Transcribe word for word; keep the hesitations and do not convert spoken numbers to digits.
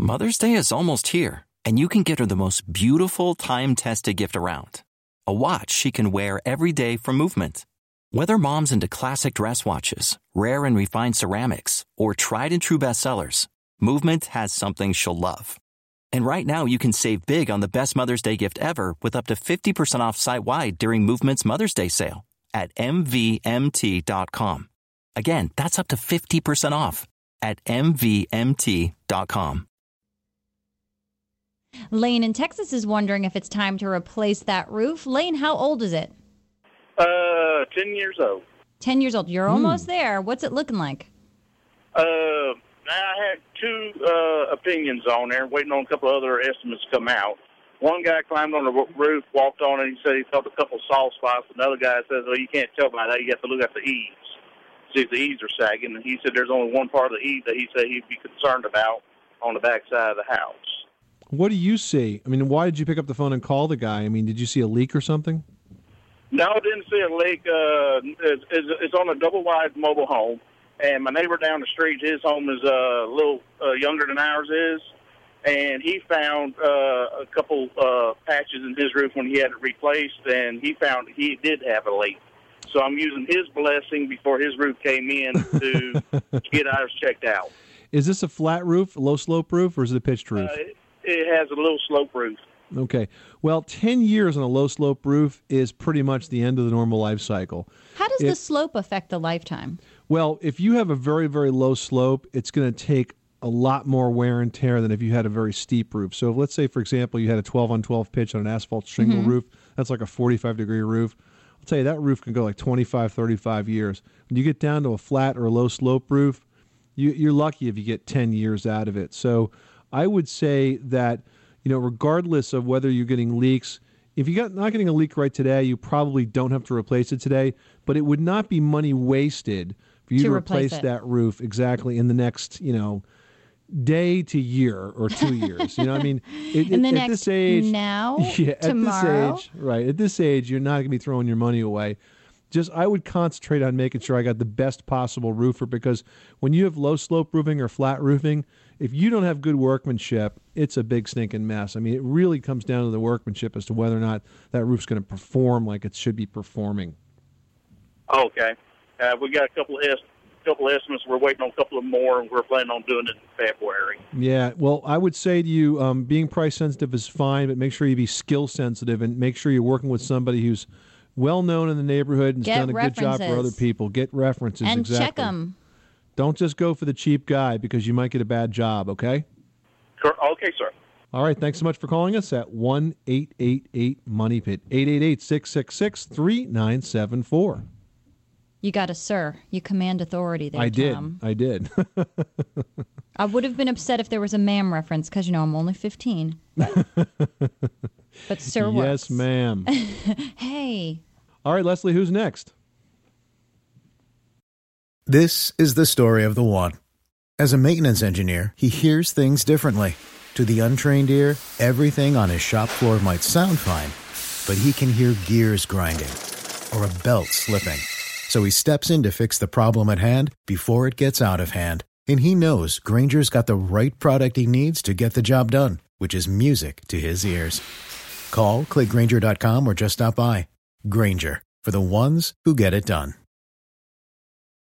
Mother's Day is almost here, and you can get her the most beautiful time-tested gift around. A watch she can wear every day from Movement. Whether mom's into classic dress watches, rare and refined ceramics, or tried-and-true bestsellers, Movement has something she'll love. And right now, you can save big on the best Mother's Day gift ever with up to fifty percent off site-wide during Movement's Mother's Day sale at M V M T dot com. Again, that's up to fifty percent off at M V M T dot com. Lane in Texas is wondering if it's time to replace that roof. Lane, how old is it? Uh, ten years old. ten years old. You're hmm. almost there. What's it looking like? Uh... I had two uh, opinions on there, waiting on a couple of other estimates to come out. One guy climbed on the roof, walked on it, and he said he felt a couple of soft spots. Another guy says, well, you can't tell by that. You have to look at the eaves, see if the eaves are sagging. And he said there's only one part of the eave that he said he'd be concerned about on the back side of the house. What do you see? I mean, why did you pick up the phone and call the guy? I mean, did you see a leak or something? No, I didn't see a leak. Uh, it's, it's on a double-wide mobile home. And my neighbor down the street, his home is uh, a little uh, younger than ours is, and he found uh, a couple uh, patches in his roof when he had it replaced, and he found he did have a leak. So I'm using his blessing before his roof came in to get ours checked out. Is this a flat roof, a low-slope roof, or is it a pitched roof? Uh, it, it has a little slope roof. Okay. Well, ten years on a low-slope roof is pretty much the end of the normal life cycle. How does it, the slope affect the lifetime? Well, if you have a very, very low slope, it's going to take a lot more wear and tear than if you had a very steep roof. So if, let's say, for example, you had a twelve on twelve pitch on an asphalt shingle mm-hmm. roof. That's like a forty-five degree roof. I'll tell you, that roof can go like twenty-five, thirty-five years. When you get down to a flat or a low slope roof, you, you're lucky if you get ten years out of it. So I would say that, you know, regardless of whether you're getting leaks, if you're not getting a leak right today, you probably don't have to replace it today, but it would not be money wasted for you to, to replace, replace that roof exactly in the next, you know, day to year or two years. You know what I mean? It, in the at next this age, now, yeah, tomorrow? At this age, right, at this age, you're not going to be throwing your money away. Just, I would concentrate on making sure I got the best possible roofer, because when you have low slope roofing or flat roofing, if you don't have good workmanship, it's a big stinking mess. I mean, it really comes down to the workmanship as to whether or not that roof's going to perform like it should be performing. Okay. Uh, we got a couple of est- couple of estimates. We're waiting on a couple of more, and we're planning on doing it in February. Yeah, well, I would say to you, um, being price sensitive is fine, but make sure you be skill sensitive and make sure you're working with somebody who's well known in the neighborhood and has done a references. good job for other people. Get references, and exactly. check them. Don't just go for the cheap guy, because you might get a bad job, okay? Okay, sir. All right, thanks so much for calling us at one eight eight eight money pit, eight eight eight, six six six, three nine seven four. You got a sir. You command authority there, I Tom. did. I did. I would have been upset if there was a ma'am reference, because, you know, I'm only fifteen. But, but sir works. Yes, ma'am. Hey. All right, Leslie, who's next? This is the story of the one. As a maintenance engineer, he hears things differently. To the untrained ear, everything on his shop floor might sound fine, but he can hear gears grinding or a belt slipping. So he steps in to fix the problem at hand before it gets out of hand. And he knows Grainger's got the right product he needs to get the job done, which is music to his ears. Call, click Grainger dot com, or just stop by. Grainger, for the ones who get it done.